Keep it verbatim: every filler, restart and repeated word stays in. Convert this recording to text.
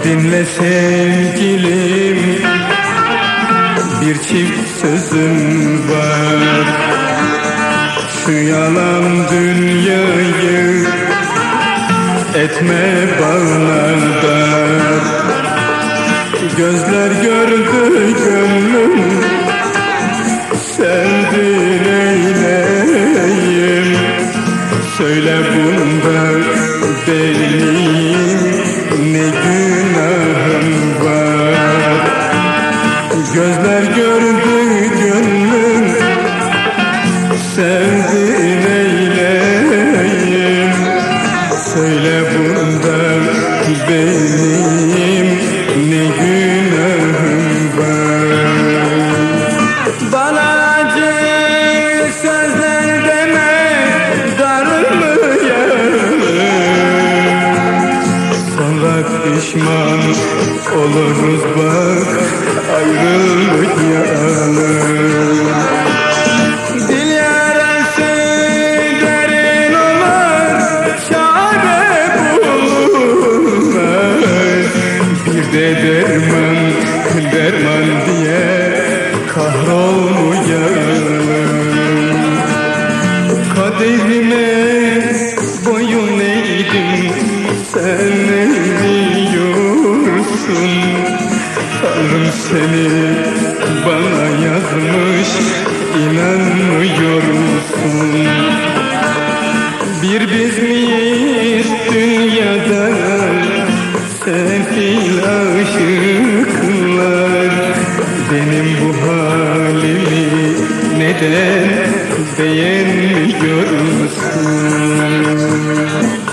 dinle sevgilim, bir çift sözüm var. Şu yalan dünyayı etme bana dar. Gözler gördü gönlüm, sevdi neyleyim. Söyle bunda benim ne günahım var. Gözler gördü gönlüm, sevdi neyleyim. Söyle bunda benim ne günahım var. Bana acı sözler deme, darılmayalım. Sonra pişman oluruz bak, ayrılmayalım. Dil yarası derin olur, çare bulunmaz. Bir de derman, derman diye kahrolmayalım. Kaderime boyun eğdim, sen ne biliyorsun? Tanrım seni bana yazmış, inanmıyor musun? Bir biz miyiz dünyada sefil aşıklar? Benim bu halimi neden beğenmiyor musun?